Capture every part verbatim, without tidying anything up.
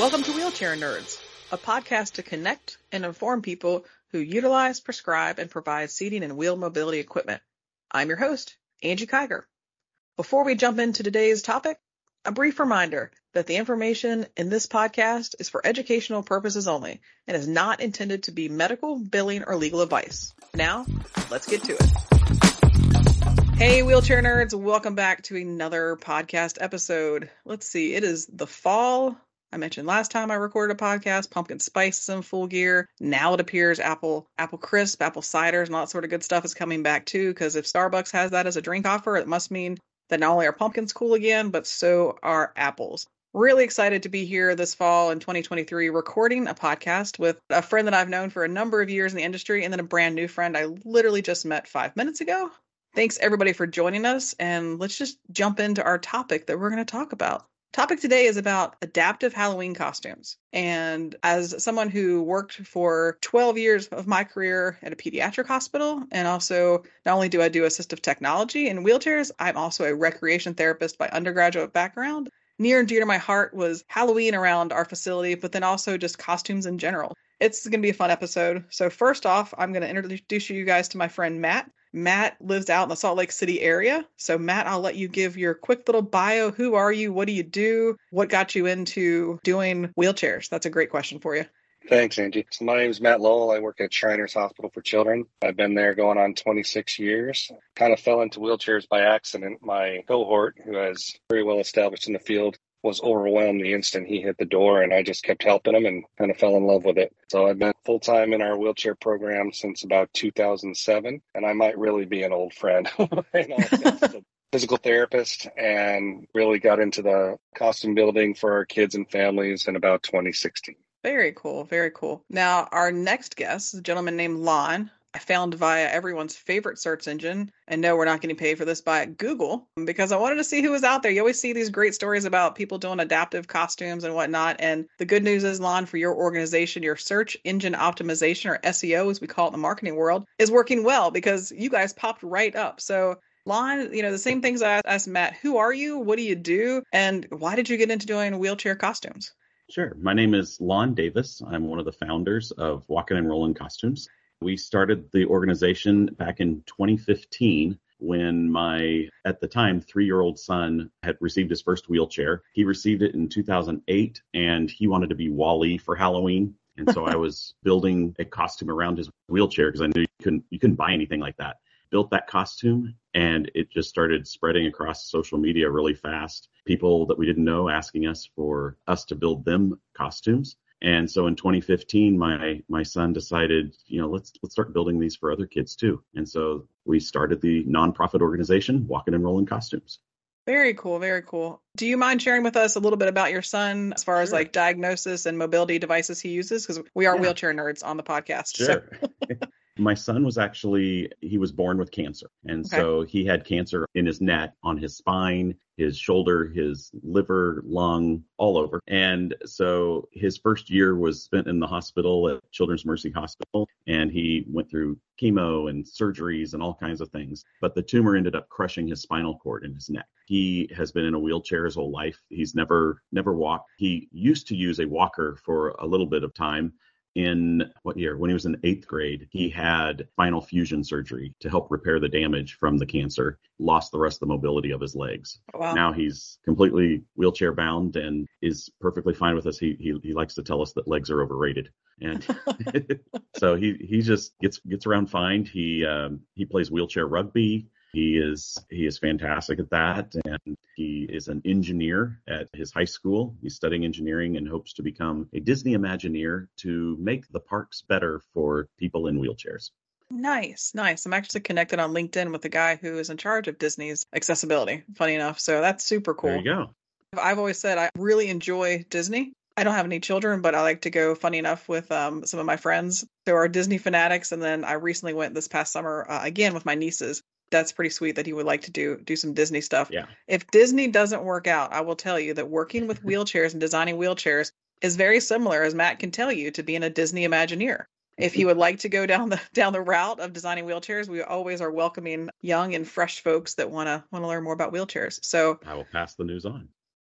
Welcome to Wheelchair Nerds, a podcast to connect and inform people who utilize, prescribe, and provide seating and wheel mobility equipment. I'm your host, Angie Kiger. Before we jump into today's topic, a brief reminder that the information in this podcast is for educational purposes only and is not intended to be medical, billing, or legal advice. Now, let's get to it. Hey, Wheelchair Nerds, welcome back to another podcast episode. Let's see, it is the fall. I mentioned last time I recorded a podcast, pumpkin spice is in full gear. Now it appears apple apple crisp, apple ciders, and all that sort of good stuff is coming back too, because if Starbucks has that as a drink offer, it must mean that not only are pumpkins cool again, but so are apples. Really excited to be here this fall in twenty twenty-three recording a podcast with a friend that I've known for a number of years in the industry and then a brand new friend I literally just met five minutes ago. Thanks everybody for joining us, and let's just jump into our topic that we're going to talk about. Topic today is about adaptive Halloween costumes. And as someone who worked for twelve years of my career at a pediatric hospital, and also not only do I do assistive technology and wheelchairs, I'm also a recreation therapist by undergraduate background. Near and dear to my heart was Halloween around our facility, but then also just costumes in general. It's going to be a fun episode. So first off, I'm going to introduce you guys to my friend Matt. Matt lives out in the Salt Lake City area. So Matt, I'll let you give your quick little bio. Who are you? What do you do? What got you into doing wheelchairs? That's a great question for you. Thanks, Angie. So my name is Matt Lowell. I work at Shriners Hospital for Children. I've been there going on twenty-six years. Kind of fell into wheelchairs by accident. My cohort, who is very well established in the field, was overwhelmed the instant he hit the door, and I just kept helping him and kind of fell in love with it. So I've been full-time in our wheelchair program since about two thousand seven, and I might really be an old friend. You know, as a physical therapist, and really got into the costume building for our kids and families in about twenty sixteen. Very cool. Very cool. Now, our next guest is a gentleman named Lon. I found via everyone's favorite search engine, and no, we're not getting paid for this, by Google, because I wanted to see who was out there. You always see these great stories about people doing adaptive costumes and whatnot. And the good news is, Lon, for your organization, your search engine optimization, or S E O, as we call it in the marketing world, is working well because you guys popped right up. So Lon, you know, the same things I asked Matt, who are you? What do you do? And why did you get into doing wheelchair costumes? Sure. My name is Lon Davis. I'm one of the founders of Walkin' and Rollin' Costumes. We started the organization back in twenty fifteen when my, at the time, three-year-old son had received his first wheelchair. He received it in two thousand eight, and he wanted to be Wall-E for Halloween. And so I was building a costume around his wheelchair because I knew you couldn't, you couldn't buy anything like that. Built that costume, and it just started spreading across social media really fast. People that we didn't know asking us for us to build them costumes. And so in twenty fifteen, my my son decided, you know, let's let's start building these for other kids too. And so we started the nonprofit organization, Walkin' and Rollin' Costumes. Very cool. Very cool. Do you mind sharing with us a little bit about your son as far Sure. as like diagnosis and mobility devices he uses? Because we are Yeah. wheelchair nerds on the podcast. Sure. So. My son was actually, he was born with cancer. And Okay. so he had cancer in his neck, on his spine, his shoulder, his liver, lung, all over. And so his first year was spent in the hospital at Children's Mercy Hospital. And he went through chemo and surgeries and all kinds of things. But the tumor ended up crushing his spinal cord in his neck. He has been in a wheelchair his whole life. He's never, never walked. He used to use a walker for a little bit of time. In what year? When he was in eighth grade, he had spinal fusion surgery to help repair the damage from the cancer, lost the rest of the mobility of his legs. Wow. Now he's completely wheelchair bound and is perfectly fine with us. He he, he likes to tell us that legs are overrated. And so he, he just gets gets around fine. He um, he plays wheelchair rugby. He is he is fantastic at that, and he is an engineer at his high school. He's studying engineering and hopes to become a Disney Imagineer to make the parks better for people in wheelchairs. Nice, nice. I'm actually connected on LinkedIn with the guy who is in charge of Disney's accessibility, funny enough. So that's super cool. There you go. I've always said I really enjoy Disney. I don't have any children, but I like to go, funny enough, with um, some of my friends who are Disney fanatics. And then I recently went this past summer, uh, again, with my nieces. That's pretty sweet that he would like to do do some Disney stuff. Yeah. If Disney doesn't work out, I will tell you that working with wheelchairs and designing wheelchairs is very similar, as Matt can tell you, to being a Disney Imagineer. If he would like to go down the down the route of designing wheelchairs, we always are welcoming young and fresh folks that want to want to learn more about wheelchairs. So I will pass the news on.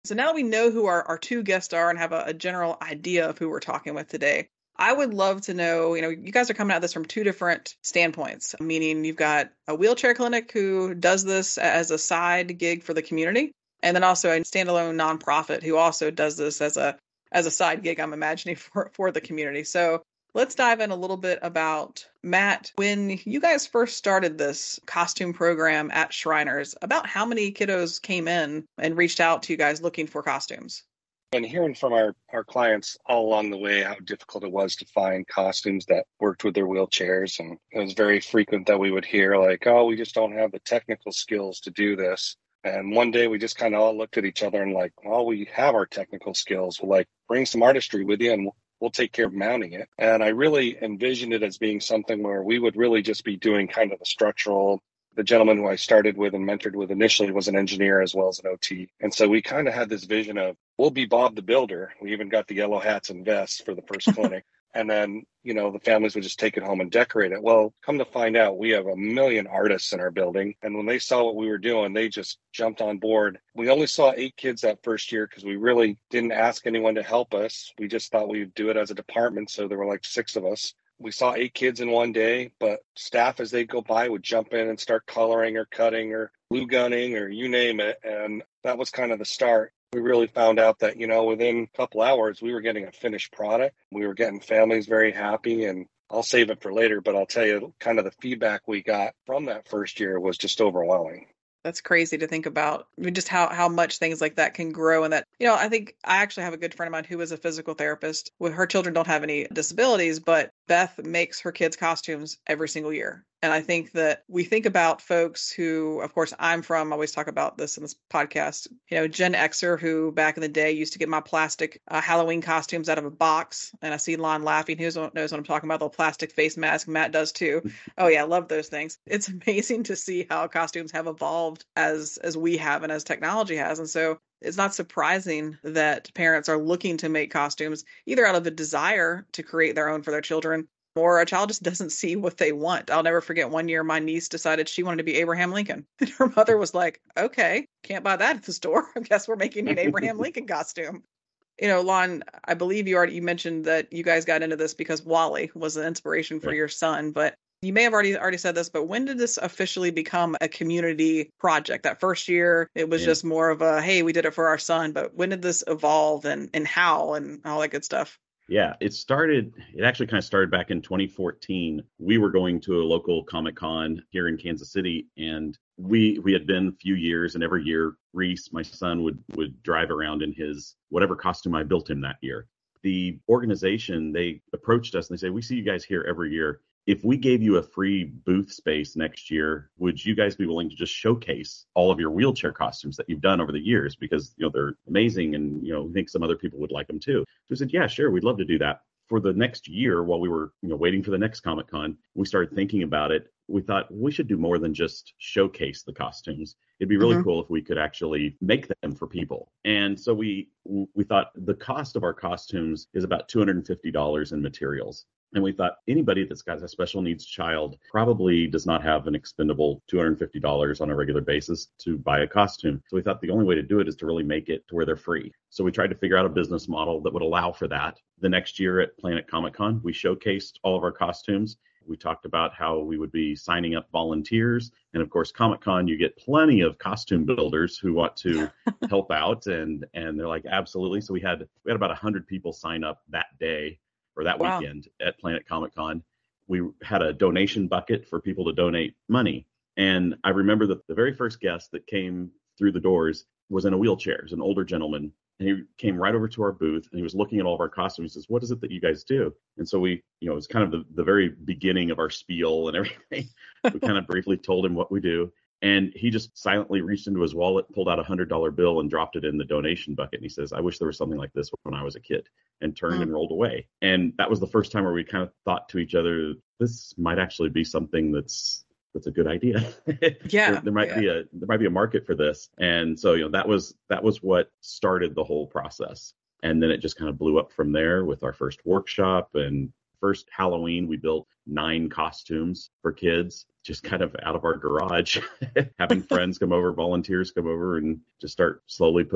So now that we know who our, our two guests are and have a, a general idea of who we're talking with today, I would love to know, you know, you guys are coming at this from two different standpoints, meaning you've got a wheelchair clinic who does this as a side gig for the community, and then also a standalone nonprofit who also does this as a as a side gig, I'm imagining, for, for the community. So let's dive in a little bit about, Matt, when you guys first started this costume program at Shriners, about how many kiddos came in and reached out to you guys looking for costumes? And hearing from our, our clients all along the way how difficult it was to find costumes that worked with their wheelchairs. And it was very frequent that we would hear like, oh, we just don't have the technical skills to do this. And one day we just kind of all looked at each other and like, well, we have our technical skills. We'll like bring some artistry with you and we'll, we'll take care of mounting it. And I really envisioned it as being something where we would really just be doing kind of the structural. The gentleman who I started with and mentored with initially was an engineer as well as an O T. And so we kind of had this vision of, we'll be Bob the Builder. We even got the yellow hats and vests for the first clinic. And then, you know, the families would just take it home and decorate it. Well, come to find out, we have a million artists in our building. And when they saw what we were doing, they just jumped on board. We only saw eight kids that first year because we really didn't ask anyone to help us. We just thought we'd do it as a department. So there were like six of us. We saw eight kids in one day, but staff as they go by would jump in and start coloring or cutting or glue gunning or you name it. And that was kind of the start. We really found out that, you know, within a couple hours, we were getting a finished product. We were getting families very happy. And I'll save it for later, but I'll tell you kind of the feedback we got from that first year was just overwhelming. That's crazy to think about. I mean, just how, how much things like that can grow. And that, you know, I think I actually have a good friend of mine who is a physical therapist. Well, her children don't have any disabilities, but Beth makes her kids' costumes every single year. And I think that we think about folks who, of course, I'm from, I always talk about this in this podcast, you know, Gen Xer, who back in the day used to get my plastic uh, Halloween costumes out of a box. And I see Lon laughing. Who knows what I'm talking about? The plastic face mask. Matt does too. Oh yeah, I love those things. It's amazing to see how costumes have evolved as, as we have and as technology has. And so it's not surprising that parents are looking to make costumes either out of a desire to create their own for their children, or a child just doesn't see what they want. I'll never forget one year my niece decided she wanted to be Abraham Lincoln. And her mother was like, okay, can't buy that at the store. I guess we're making an Abraham Lincoln costume. You know, Lon, I believe you already you mentioned that you guys got into this because Wally was an inspiration for yeah. your son, but you may have already already said this, but when did this officially become a community project? That first year, it was yeah. just more of a, hey, we did it for our son, but when did this evolve and, and how and all that good stuff? Yeah, it started, it actually kind of started back in twenty fourteen. We were going to a local Comic-Con here in Kansas City, and we we had been a few years, and every year Reese, my son, would would drive around in his whatever costume I built him that year. The organization, they approached us and they said, we see you guys here every year. If we gave you a free booth space next year, would you guys be willing to just showcase all of your wheelchair costumes that you've done over the years? Because, you know, they're amazing and, you know, we think some other people would like them too. So we said, yeah, sure, we'd love to do that. For the next year, while we were, you know, waiting for the next Comic-Con, we started thinking about it. We thought we should do more than just showcase the costumes. It'd be really mm-hmm. cool if we could actually make them for people. And so we we thought the cost of our costumes is about two hundred fifty dollars in materials. And we thought anybody that's got a special needs child probably does not have an expendable two hundred fifty dollars on a regular basis to buy a costume. So we thought the only way to do it is to really make it to where they're free. So we tried to figure out a business model that would allow for that. The next year at Planet Comic-Con, we showcased all of our costumes. We talked about how we would be signing up volunteers. And of course, Comic-Con, you get plenty of costume builders who want to help out. And, and they're like, absolutely. So we had, we had about one hundred people sign up that day or that wow. weekend at Planet Comic-Con. We had a donation bucket for people to donate money. And I remember that the very first guest that came through the doors was in a wheelchair. It was an older gentleman. And he came right over to our booth and he was looking at all of our costumes. He says, what is it that you guys do? And so we, you know, it was kind of the, the very beginning of our spiel and everything. We kind of briefly told him what we do. And he just silently reached into his wallet, pulled out a one hundred dollar bill and dropped it in the donation bucket. And he says, I wish there was something like this when I was a kid, and turned mm. and rolled away. And that was the first time where we kind of thought to each other, this might actually be something that's that's a good idea. Yeah. there, there might yeah. be a there might be a market for this. And so, you know, that was that was what started the whole process. And then it just kind of blew up from there with our first workshop. And first Halloween, we built nine costumes for kids, just kind of out of our garage, having friends come over, volunteers come over, and just start slowly putting the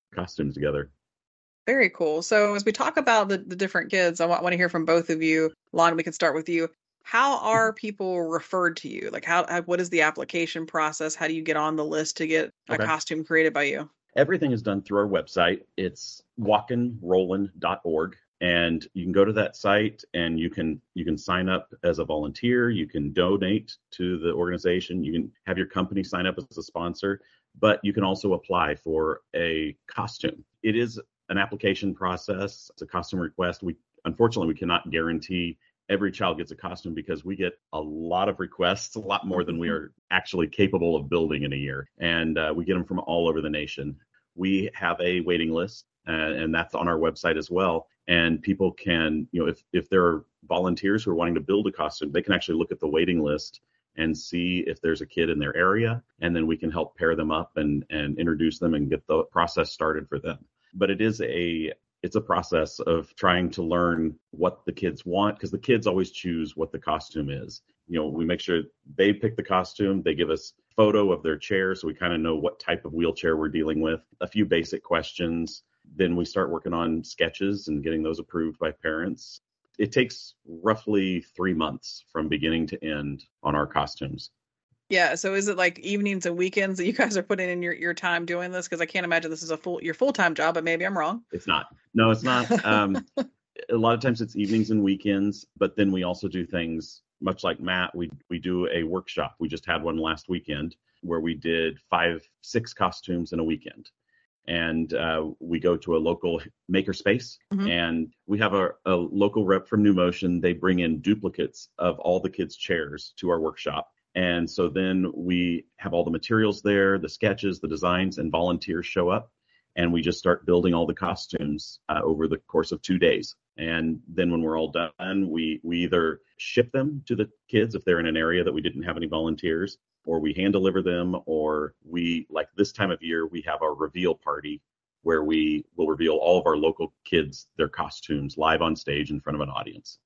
costumes together. Very cool. So as we talk about the, the different kids, I want, want to hear from both of you. Lon, we can start with you. How are people referred to you? Like how, how what is the application process? How do you get on the list to get a Okay. costume created by you? Everything is done through our website. It's walkin rollin dot org. And you can go to that site and you can you can sign up as a volunteer. You can donate to the organization. You can have your company sign up as a sponsor, but you can also apply for a costume. It is an application process. It's a costume request. We unfortunately, we cannot guarantee every child gets a costume because we get a lot of requests, a lot more than we are actually capable of building in a year. And uh, we get them from all over the nation. We have a waiting list, uh, and that's on our website as well. And people can, you know, if, if there are volunteers who are wanting to build a costume, they can actually look at the waiting list and see if there's a kid in their area. And then we can help pair them up and, and introduce them and get the process started for them. But it is a it's a process of trying to learn what the kids want, because the kids always choose what the costume is. You know, we make sure they pick the costume. They give us a photo of their chair, so we kind of know what type of wheelchair we're dealing with, a few basic questions. Then we start working on sketches and getting those approved by parents. It takes roughly three months from beginning to end on our costumes. Yeah. So is it like evenings and weekends that you guys are putting in your, your time doing this? Because I can't imagine this is a full your full-time job, but maybe I'm wrong. It's not. No, it's not. Um, a lot of times it's evenings and weekends, but then we also do things much like Matt. We we do a workshop. We just had one last weekend where we did five, six costumes in a weekend. And uh, we go to a local makerspace, mm-hmm. and we have a, a local rep from New Motion. They bring in duplicates of all the kids' chairs to our workshop. And so then we have all the materials there, the sketches, the designs, and volunteers show up. And we just start building all the costumes uh, over the course of two days. And then when we're all done, we, we either ship them to the kids if they're in an area that we didn't have any volunteers, or we hand deliver them, or we, like this time of year, we have our reveal party where we will reveal all of our local kids, their costumes live on stage in front of an audience.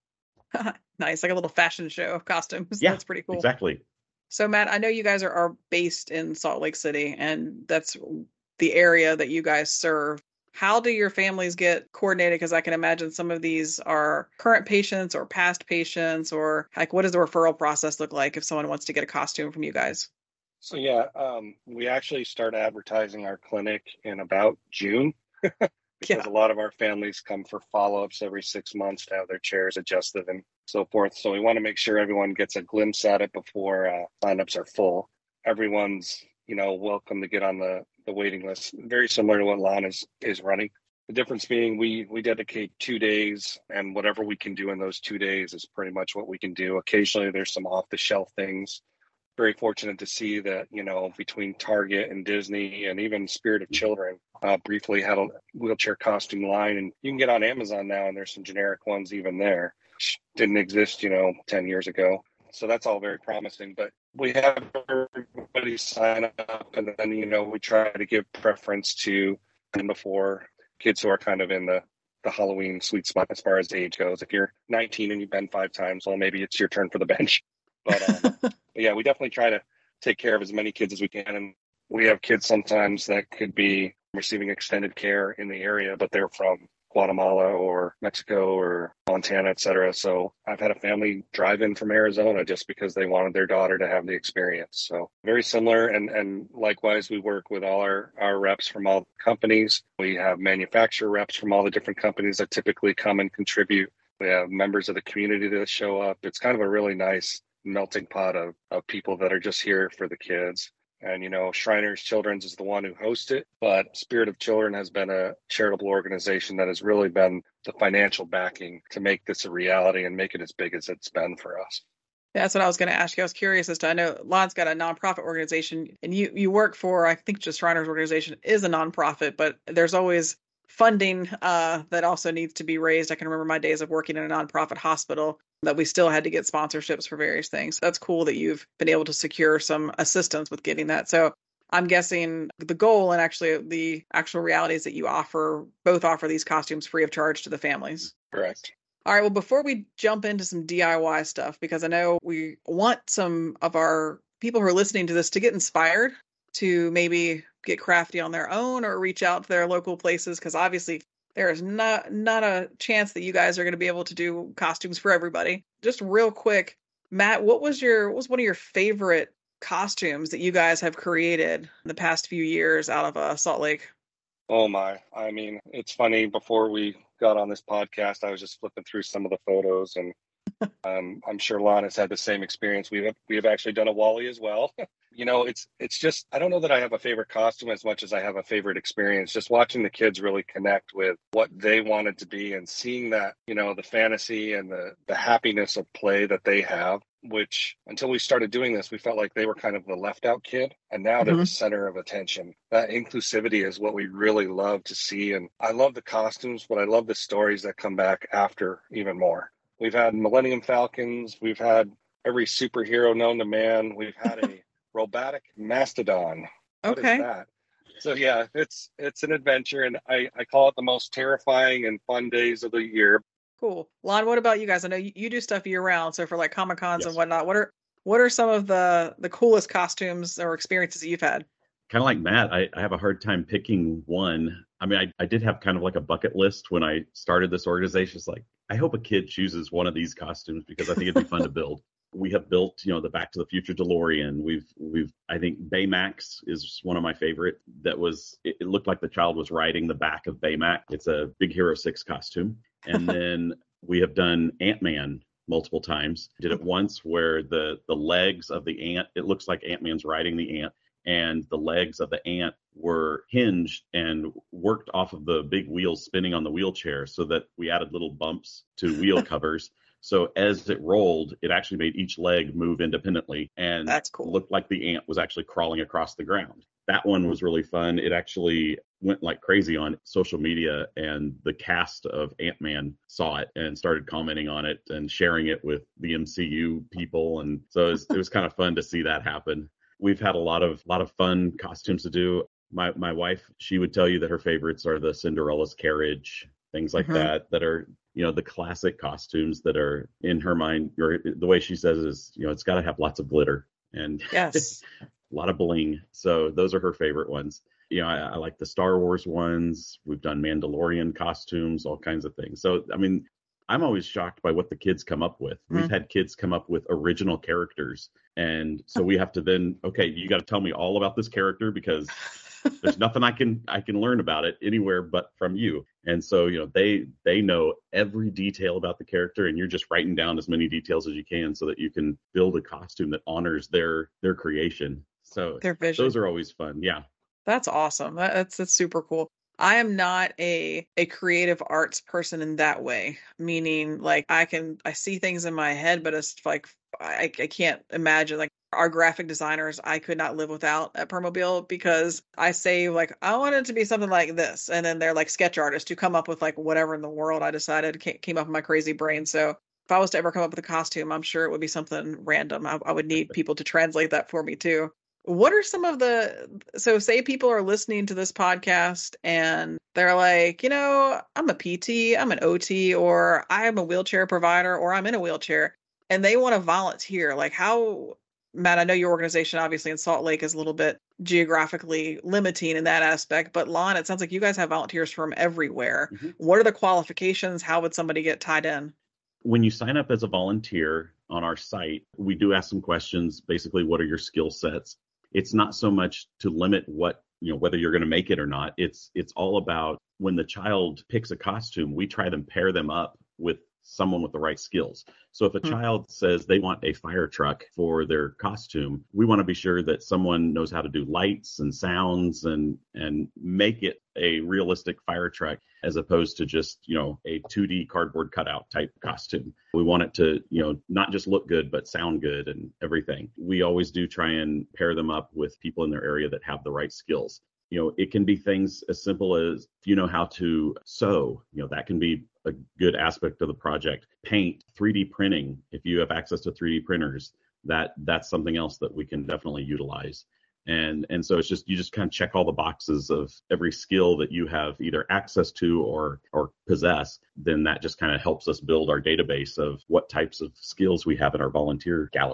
Nice, like a little fashion show of costumes. Yeah, that's pretty cool. Exactly. So Matt, I know you guys are, are based in Salt Lake City, and that's the area that you guys serve. How do your families get coordinated? Because I can imagine some of these are current patients or past patients, or like what does the referral process look like if someone wants to get a costume from you guys? So yeah, um, we actually start advertising our clinic in about June because yeah. a lot of our families come for follow-ups every six months to have their chairs adjusted and so forth. So we want to make sure everyone gets a glimpse at it before uh, signups are full. Everyone's, you know, welcome to get on the, the waiting list. Very similar to what Lon is, is running. The difference being we, we dedicate two days, and whatever we can do in those two days is pretty much what we can do. Occasionally there's some off-the-shelf things. Very fortunate to see that, you know, between Target and Disney and even Spirit of Children uh, briefly had a wheelchair costume line. And you can get on Amazon now, and there's some generic ones even there. Which didn't exist, you know, ten years ago. So that's all very promising. But we have everybody sign up, and then, you know, we try to give preference to and before kids who are kind of in the, the Halloween sweet spot as far as age goes. If you're nineteen and you've been five times, well, maybe it's your turn for the bench. But, um, but yeah, we definitely try to take care of as many kids as we can. And we have kids sometimes that could be receiving extended care in the area, but they're from Guatemala or Mexico or Montana, et cetera. So I've had a family drive in from Arizona just because they wanted their daughter to have the experience. So very similar. And, and likewise, we work with all our, our reps from all companies. We have manufacturer reps from all the different companies that typically come and contribute. We have members of the community that show up. It's kind of a really nice melting pot of, of people that are just here for the kids. And, you know, Shriners Children's is the one who hosts it, but Spirit of Children has been a charitable organization that has really been the financial backing to make this a reality and make it as big as it's been for us. That's what I was going to ask you. I was curious as to, I know Lon's got a nonprofit organization, and you, you work for, I think just Shriners organization is a nonprofit, but there's always funding uh, that also needs to be raised. I can remember my days of working in a nonprofit hospital that we still had to get sponsorships for various things. That's cool that you've been able to secure some assistance with getting that. So I'm guessing the goal and actually the actual reality is that you offer, both offer these costumes free of charge to the families. Correct. All right. Well, before we jump into some D I Y stuff, because I know we want some of our people who are listening to this to get inspired to maybe get crafty on their own or reach out to their local places? Because obviously there is not not a chance that you guys are going to be able to do costumes for everybody. Just real quick, Matt, what was your what was one of your favorite costumes that you guys have created in the past few years out of uh, Salt Lake? Oh my, I mean, it's funny. Before we got on this podcast, I was just flipping through some of the photos, and um, I'm sure Lon has had the same experience. We have we have actually done a Wally as well. You know, it's it's just, I don't know that I have a favorite costume as much as I have a favorite experience. Just watching the kids really connect with what they wanted to be and seeing that, you know, the fantasy and the the happiness of play that they have. Which until we started doing this, we felt like they were kind of the left out kid, and now they're mm-hmm. the center of attention. That inclusivity is what we really love to see. And I love the costumes, but I love the stories that come back after even more. We've had Millennium Falcons. We've had every superhero known to man. We've had a robotic mastodon. What okay. is that? So yeah, it's it's an adventure, and I, I call it the most terrifying and fun days of the year. Cool. Lon, what about you guys? I know you, you do stuff year round. So for like Comic Cons yes. and whatnot, what are what are some of the the coolest costumes or experiences that you've had? Kind of like Matt, I, I have a hard time picking one. I mean, I, I did have kind of like a bucket list when I started this organization. It's like, I hope a kid chooses one of these costumes because I think it'd be fun to build. We have built, you know, the Back to the Future DeLorean. We've, we've, I think Baymax is one of my favorite. That was, it, it looked like the child was riding the back of Baymax. It's a Big Hero six costume. And then we have done Ant-Man multiple times. Did it once where the, the legs of the ant, it looks like Ant-Man's riding the ant, and the legs of the ant were hinged and worked off of the big wheels spinning on the wheelchair, so that we added little bumps to wheel covers. So as it rolled, it actually made each leg move independently, and that's cool. Looked like the ant was actually crawling across the ground. That one was really fun. It actually went like crazy on social media, and the cast of Ant-Man saw it and started commenting on it and sharing it with the M C U people. And so it was, it was kind of fun to see that happen. We've had a lot of lot of fun costumes to do. My my wife, she would tell you that her favorites are the Cinderella's carriage, things like mm-hmm. that, that are, you know, the classic costumes that are in her mind. Or the way she says is, you know, it's got to have lots of glitter and yes. a lot of bling. So those are her favorite ones. You know, I, I like the Star Wars ones. We've done Mandalorian costumes, all kinds of things. So, I mean, I'm always shocked by what the kids come up with. Mm-hmm. We've had kids come up with original characters. And so we have to then, okay, you got to tell me all about this character because there's nothing I can I can learn about it anywhere but from you. And so, you know, they they know every detail about the character, and you're just writing down as many details as you can so that you can build a costume that honors their their creation. So their vision. Those are always fun. Yeah. That's awesome. That, that's that's super cool. I am not a a creative arts person in that way, meaning like I can I see things in my head, but it's like I, I can't imagine like our graphic designers. I could not live without at Permobile because I say like I want it to be something like this, and then they're like sketch artists who come up with like whatever in the world I decided came up in my crazy brain. So if I was to ever come up with a costume, I'm sure it would be something random. I, I would need people to translate that for me too. What are some of the, so say people are listening to this podcast and they're like, you know, I'm a P T, I'm an O T, or I am a wheelchair provider, or I'm in a wheelchair, and they want to volunteer. Like how, Matt, I know your organization obviously in Salt Lake is a little bit geographically limiting in that aspect, but Lon, it sounds like you guys have volunteers from everywhere. Mm-hmm. What are the qualifications? How would somebody get tied in? When you sign up as a volunteer on our site, we do ask some questions. Basically, what are your skill sets? It's not so much to limit what, you know, whether you're going to make it or not. It's it's all about when the child picks a costume, we try to pair them up with someone with the right skills. So if a mm-hmm. child says they want a fire truck for their costume, we want to be sure that someone knows how to do lights and sounds and and make it a realistic fire truck as opposed to just, you know, a two D cardboard cutout type costume. We want it to, you know, not just look good, but sound good and everything. We always do try and pair them up with people in their area that have the right skills. You know, it can be things as simple as, if you know how to sew, you know, that can be a good aspect of the project. Paint, three D printing, if you have access to three D printers, that that's something else that we can definitely utilize. And and so it's just, you just kind of check all the boxes of every skill that you have either access to or or possess. Then that just kind of helps us build our database of what types of skills we have in our volunteer gallery.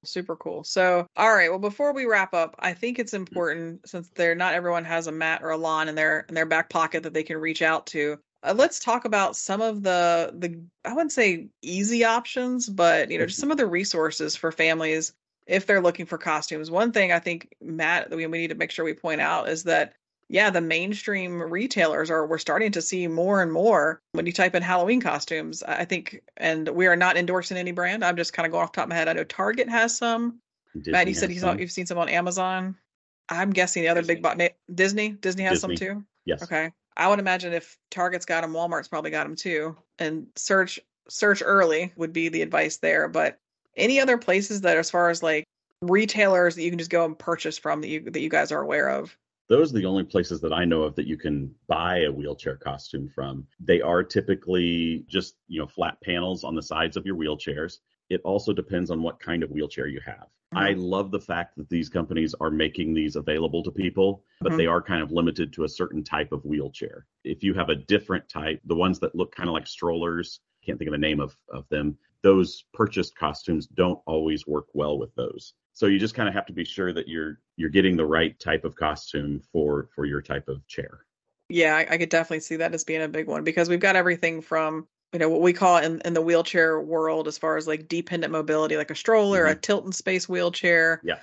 Super cool. So, all right. Well, before we wrap up, I think it's important, since they're not everyone has a Matt or a Lon in their in their back pocket that they can reach out to. Uh, let's talk about some of the the I wouldn't say easy options, but you know, just some of the resources for families if they're looking for costumes. One thing I think, Matt, that we, we need to make sure we point out is that yeah, the mainstream retailers are we're starting to see more and more when you type in Halloween costumes, I think, and we are not endorsing any brand. I'm just kind of going off the top of my head. I know Target has some. Disney Matt, you said you saw, some. you've seen some on Amazon. I'm guessing the other Disney. big bot Disney. Disney has Disney. some too. Yes. Okay. I would imagine if Target's got them, Walmart's probably got them too. And search search early would be the advice there. But any other places that, as far as like retailers that you can just go and purchase from that you that you guys are aware of? Those are the only places that I know of that you can buy a wheelchair costume from. They are typically just, you know, flat panels on the sides of your wheelchairs. It also depends on what kind of wheelchair you have. Mm-hmm. I love the fact that these companies are making these available to people, but mm-hmm. they are kind of limited to a certain type of wheelchair. If you have a different type, the ones that look kind of like strollers, can't think of the name of, of them, those purchased costumes don't always work well with those. So you just kind of have to be sure that you're you're getting the right type of costume for for your type of chair. Yeah, I, I could definitely see that as being a big one, because we've got everything from, you know, what we call in, in the wheelchair world as far as like dependent mobility, like a stroller, mm-hmm. a tilt and space wheelchair. Yeah.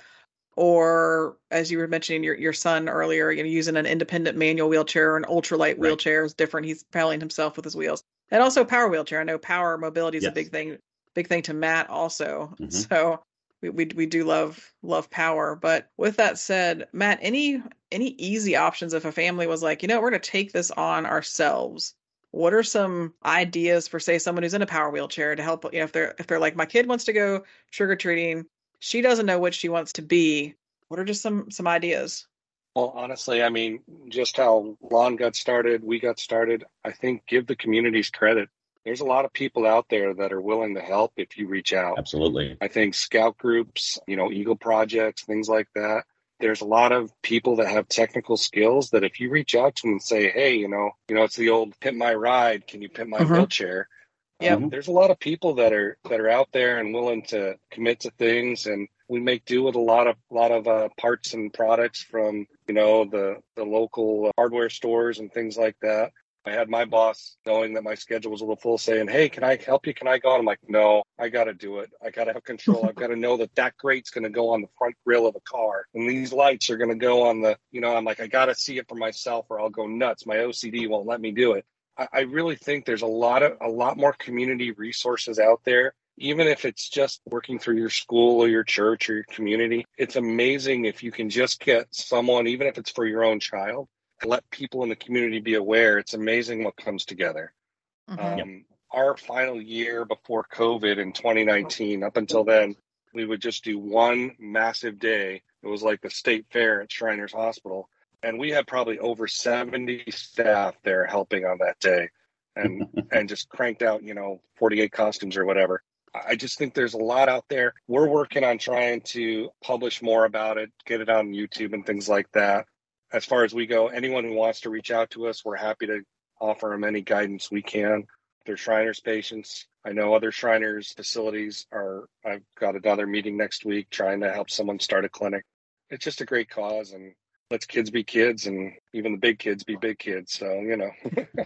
Or as you were mentioning your, your son earlier, you know, using an independent manual wheelchair or an ultralight right. wheelchair is different. He's propelling himself with his wheels. And also power wheelchair. I know power mobility is yes. a big thing, big thing to Matt also. Mm-hmm. So we, we we do love love power. But with that said, Matt, any any easy options if a family was like, you know, we're going to take this on ourselves? What are some ideas for, say, someone who's in a power wheelchair to help, you know, if they're if they're like, my kid wants to go trick-or-treating, she doesn't know what she wants to be. What are just some some ideas? Well, honestly, I mean, just how Lon got started, we got started, I think give the communities credit. There's a lot of people out there that are willing to help if you reach out. Absolutely. I think scout groups, you know, Eagle projects, things like that. There's a lot of people that have technical skills that if you reach out to them and say, hey, you know, you know, it's the old pimp my ride, can you pimp my mm-hmm. wheelchair? Yeah, um, there's a lot of people that are that are out there and willing to commit to things, and we make do with a lot of lot of uh, parts and products from, you know, the the local hardware stores and things like that. I had my boss, knowing that my schedule was a little full, saying, hey, can I help you? Can I go? And I'm like, no, I got to do it. I got to have control. I've got to know that that grate's going to go on the front grille of a car. And these lights are going to go on the, you know, I'm like, I got to see it for myself or I'll go nuts. My O C D won't let me do it. I, I really think there's a lot of a lot more community resources out there. Even if it's just working through your school or your church or your community, it's amazing if you can just get someone, even if it's for your own child, let people in the community be aware. It's amazing what comes together. Mm-hmm. Um, our final year before COVID in twenty nineteen, up until then, we would just do one massive day. It was like the state fair at Shriners Hospital. And we had probably over seventy staff there helping on that day, and and just cranked out, you know, forty-eight costumes or whatever. I just think there's a lot out there. We're working on trying to publish more about it, get it on YouTube and things like that. As far as we go, anyone who wants to reach out to us, we're happy to offer them any guidance we can. They're Shriners patients. I know other Shriners facilities are, I've got another meeting next week trying to help someone start a clinic. It's just a great cause, and lets kids be kids, and even the big kids be big kids. So, you know.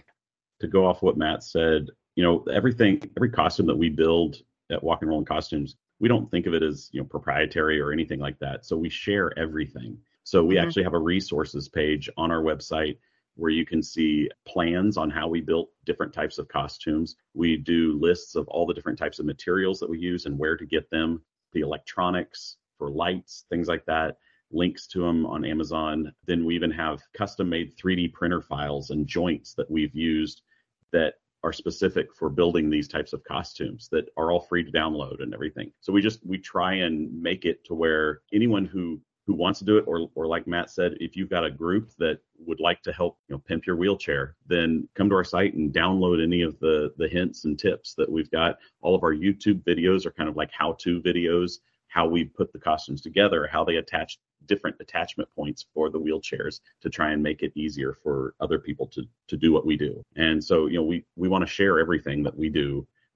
To go off what Matt said, you know, everything, every costume that we build at Walk and Roll Costumes, we don't think of it as, you know, proprietary or anything like that. So we share everything. So we mm-hmm. actually have a resources page on our website where you can see plans on how we built different types of costumes. We do lists of all the different types of materials that we use and where to get them, the electronics for lights, things like that, links to them on Amazon. Then we even have custom made three D printer files and joints that we've used that are specific for building these types of costumes that are all free to download and everything. So we just, we try and make it to where anyone who who wants to do it, or or like Matt said, if you've got a group that would like to help, you know, pimp your wheelchair, then come to our site and download any of the the hints and tips that we've got. All of our YouTube videos are kind of like how-to videos, how we put the costumes together, how they attach different attachment points for the wheelchairs to try and make it easier for other people to to do what we do. And so, you know, we we want to share everything that we do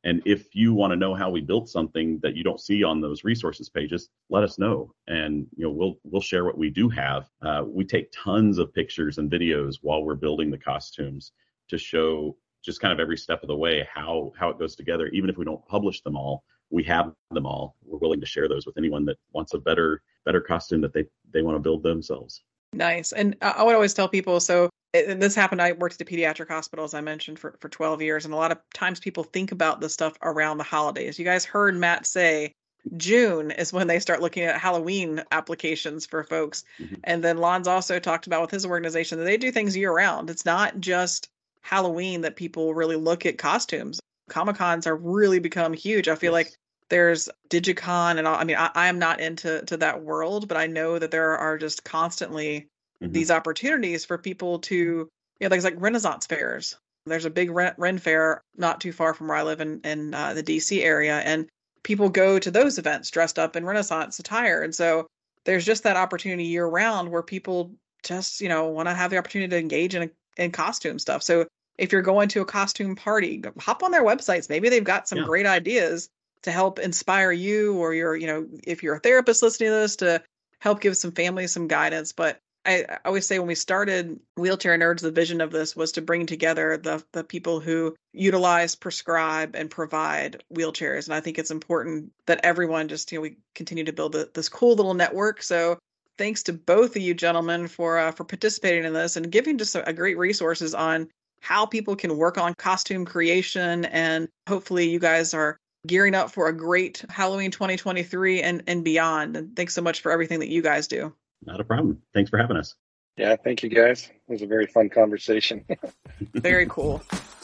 And if you want to know how we built something that you don't see on those resources pages, let us know. And, you know, we'll, we'll share what we do have. Uh, we take tons of pictures and videos while we're building the costumes to show just kind of every step of the way, how, how it goes together. Even if we don't publish them all, we have them all. We're willing to share those with anyone that wants a better, better costume that they, they want to build themselves. Nice. And I would always tell people, so and this happened, I worked at a pediatric hospital, as I mentioned, for, for twelve years. And a lot of times people think about this stuff around the holidays. You guys heard Matt say June is when they start looking at Halloween applications for folks. Mm-hmm. And then Lon's also talked about with his organization that they do things year round. It's not just Halloween that people really look at costumes. Comic-Cons are really become huge. I feel yes. like there's Digicon and all. I mean, I, I am not into to that world, but I know that there are just constantly mm-hmm. these opportunities for people to, you know, things like Renaissance fairs. There's a big Ren, Ren fair not too far from where I live in, in uh, the D C area, and people go to those events dressed up in Renaissance attire. And so there's just that opportunity year round where people just, you know, want to have the opportunity to engage in, in costume stuff. So if you're going to a costume party, hop on their websites. Maybe they've got some yeah. great ideas to help inspire you, or you're, you know, if you're a therapist listening to this, to help give some families some guidance. But I, I always say when we started Wheelchair Nerds, the vision of this was to bring together the the people who utilize, prescribe, and provide wheelchairs. And I think it's important that everyone just, you know, we continue to build a, this cool little network. So thanks to both of you gentlemen for uh, for participating in this and giving just a, a great resources on how people can work on costume creation. And hopefully you guys are gearing up for a great Halloween twenty twenty-three and, and beyond. And thanks so much for everything that you guys do. Not a problem. Thanks for having us. Yeah, thank you guys. It was a very fun conversation. Very cool.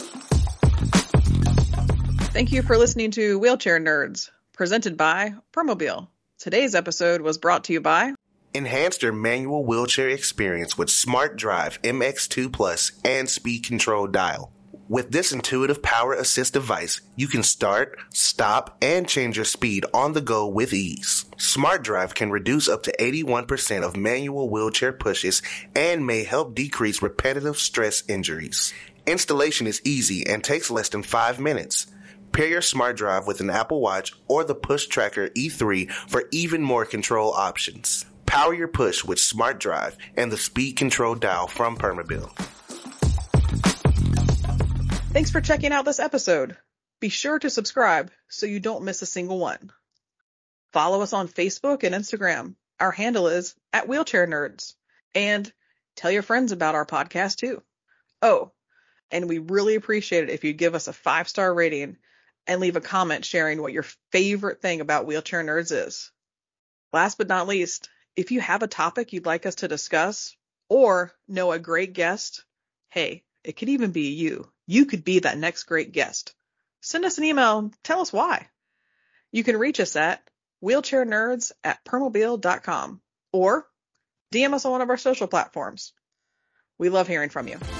Thank you for listening to Wheelchair Nerds, presented by Permobil. Today's episode was brought to you by Enhance your manual wheelchair experience with Smart Drive M X two Plus and Speed Control Dial. With this intuitive power assist device, you can start, stop, and change your speed on the go with ease. Smart Drive can reduce up to eighty-one percent of manual wheelchair pushes and may help decrease repetitive stress injuries. Installation is easy and takes less than five minutes. Pair your Smart Drive with an Apple Watch or the Push Tracker E three for even more control options. Power your push with Smart Drive and the Speed Control Dial from Permobil. Thanks for checking out this episode. Be sure to subscribe so you don't miss a single one. Follow us on Facebook and Instagram. Our handle is at Wheelchair Nerds. And tell your friends about our podcast too. Oh, and we really appreciate it if you give us a five-star rating and leave a comment sharing what your favorite thing about Wheelchair Nerds is. Last but not least, if you have a topic you'd like us to discuss or know a great guest, hey, it could even be you. You could be that next great guest. Send us an email. Tell us why. You can reach us at wheelchairnerds at permobil dot com or D M us on one of our social platforms. We love hearing from you.